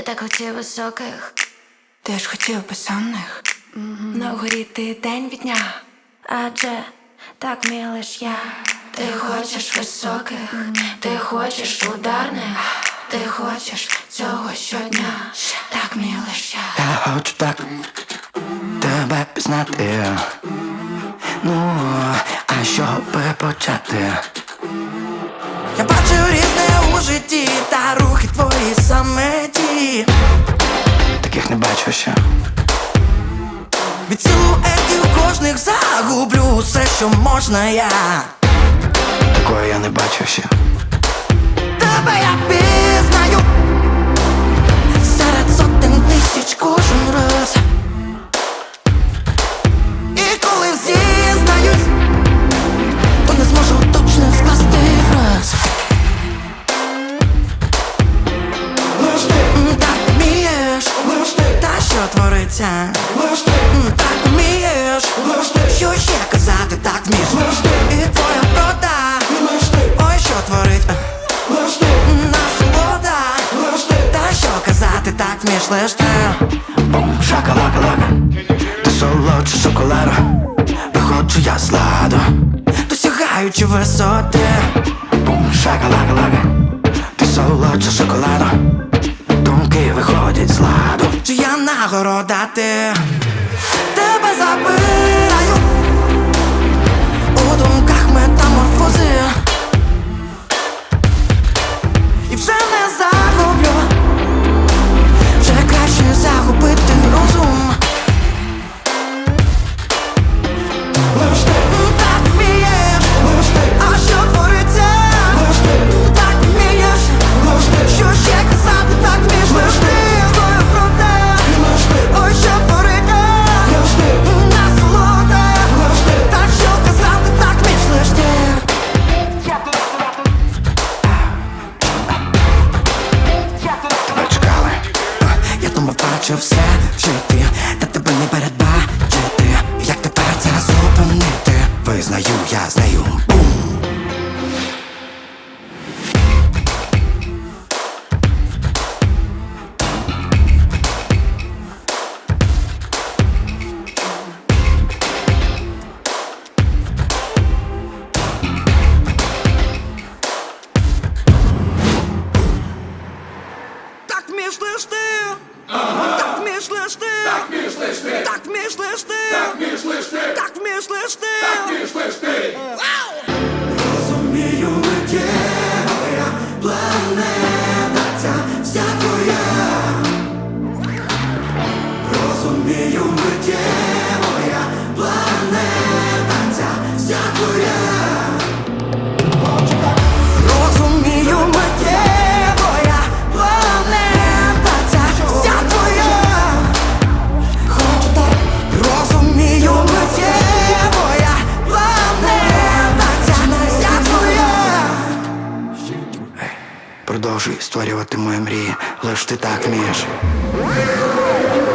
так хотів високих, ти ж хотів безсонних. на вгорі ти день від дня, адже так вмію лиш я. Ти хочеш високих, ти хочеш ударних, ти хочеш цього щодня, так вмію лиш я. Я хочу так тебе пізнати. Ну, а що би почати? Я бачу різне у житті, та рухи твої саме ті. Таких не бачу ще. Від силуетів кожних загублю все, що можна я. Такої я не бачу ще. Тебе я пізнаю серед сотень тисяч кожен раз. І коли зізнаюсь, то не зможу точно скласти фраз. Так вмієш, та що твориться. Так вмієш, що ще казати, так вмієш. І твоя врода, ой, що творить насолода. Та що казати, так вмієш лиш ти. Бум, шакалака-лака, ти солодше шоколаду. Виходжу я з ладу, Досягаючи висоти. бум, шакалака-лака, ти солодше шоколаду. Думки виходять з ладу. Чи я нагорода ти? Тебе забираю у думках метаморфози. І вже не загублю, вже краще загубити розум. Так вмієш, а що твориться? Так вмієш, що ще казати, так вмієш лиш ти. Знаю про те, ой, що твориться насолода. Так що казати, так вмієш лиш ти. Тебе чекали. Я думав, бачив все в житті, та тебе не передбачити. Як тепер це зупинити? Визнаю, я з нею. Бум. Так вмієш лиш ти. Так вмієш лиш ти. Так вмієш лиш ти. Так вмієш лиш ти. Так вмієш лиш ти. Так вмієш лиш ти. Так вмієш лиш ти. Розумію, миттєва планета ця вся твоя. Розумію, миттєва планета ця вся твоя. Розумію, миттєва планета ця вся твоя. Хочу так. Розумію, миттєва планета ця вся твоя. Продовжуй створювати мої мрії, лиш ти так вмієш.